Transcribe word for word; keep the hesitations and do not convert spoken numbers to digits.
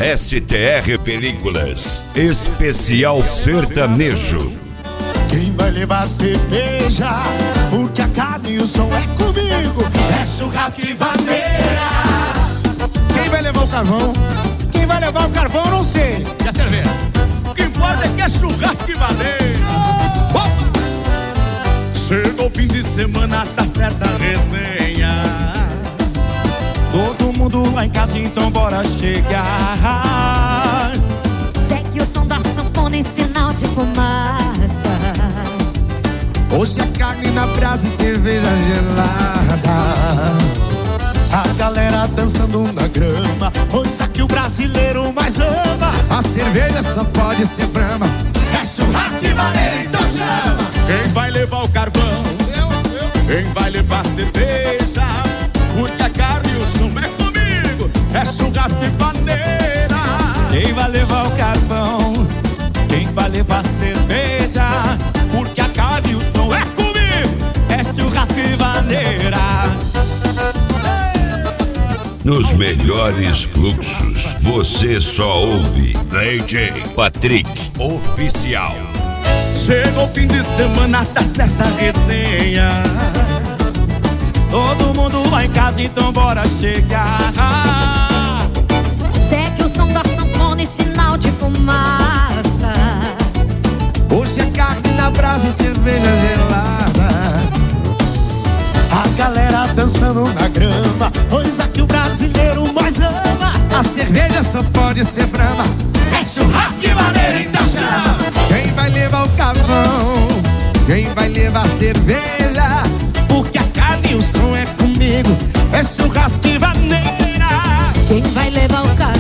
S T R Películas, especial sertanejo. Quem vai levar cerveja, porque a carne e o som é comigo, é churrasco e vaneira. Quem vai levar o carvão? Quem vai levar o carvão eu não sei. E a cerveja? O que importa é que é churrasco e vaneira. Chegou o fim de semana, tá certa a resenha. Todo mundo lá em casa, então bora chegar. Segue o som da sanfona em sinal de fumaça. Hoje é carne na brasa e cerveja gelada. A galera dançando na grama, pois aqui o brasileiro mais ama. A cerveja só pode ser brama, é churrasco e vaneira, então chama. Quem vai levar o carvão? Eu, eu. Quem vai levar a cerveja? Porque a carne e o som é comigo, é churrasco e vaneira. Quem vai levar o carvão? Quem vai levar a cerveja? Porque a carne e o som é comigo, é churrasco e vaneira. Nos melhores fluxos, você só ouve D J Patrick Oficial. Chegou o fim de semana, tá certa a resenha. Todo mundo lá em casa, então bora chegar. Segue o som da sanfona em sinal de fumaça. Hoje é carne na brasa e cerveja gelada. A galera dançando na grama, pois aqui o brasileiro mais ama. A cerveja só pode ser brama, é churrasco e vaneira, então chama. Quem vai levar o carvão? Quem vai levar a cerveja? Porque a carne e o som é comigo, é churrasco e vaneira. Quem vai levar o carvão?